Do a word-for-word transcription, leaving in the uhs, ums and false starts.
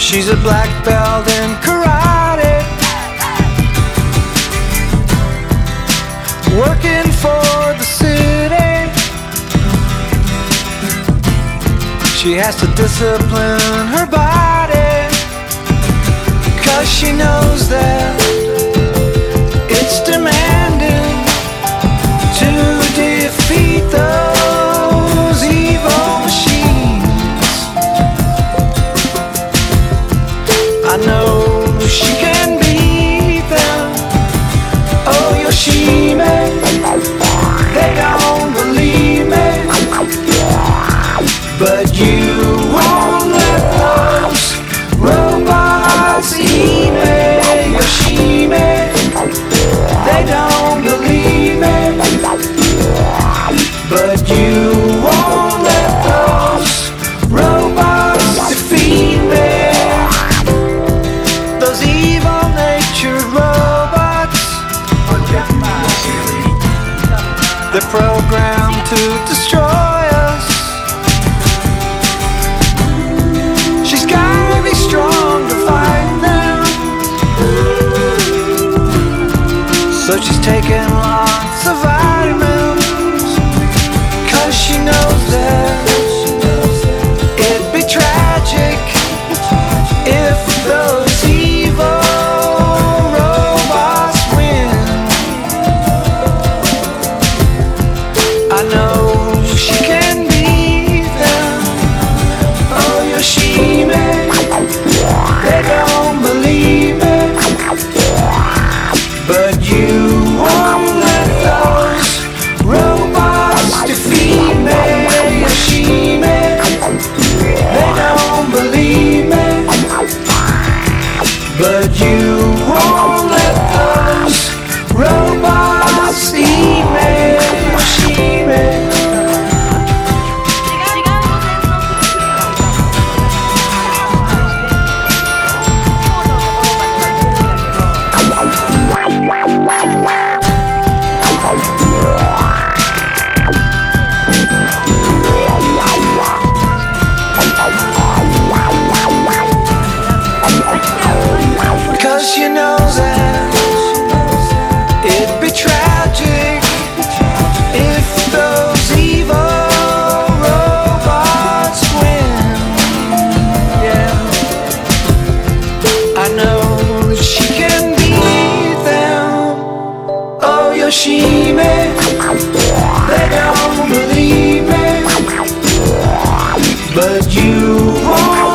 She's a black belt in karate, working for the city. She has to discipline her body, 'cause she knows that it's demanding to defeat those evil machines. I know she can beat them. Oh, Yoshime, they don't believe me, but you won't let those robots eat me. Yoshime, they don't believe me, but you won't let those robots defeat me. Those evil-natured robots, they're programmed to destroy us. She's gotta be strong to fight them, so she's taking lots of vitamins, 'cause she knows that it'd be tragic if those evil robots win. I know she can beat them. Oh, Yoshime, they don't believe me, but you won't let those robots defeat me. Yoshime, they don't believe me, but you won't let those robots eat me. Yoshime. Cause she knows that it'd be tragic if those evil robots win. Yeah, I know that she can beat them. Oh, Yoshime, they don't believe me, but you won't